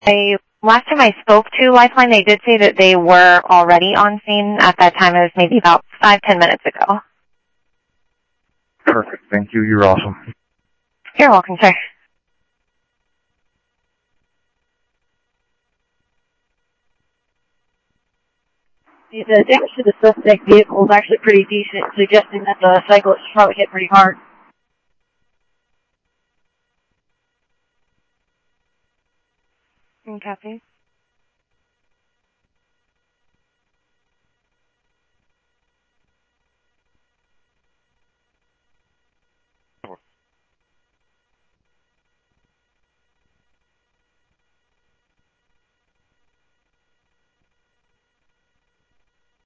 Last time I spoke to Lifeline, they did say that they were already on scene. At that time, it was maybe about 5-10 minutes ago. Perfect. Thank you. You're awesome. You're welcome, sir. The damage to the suspect vehicle is actually pretty decent, suggesting that the cyclist probably hit pretty hard. Copy.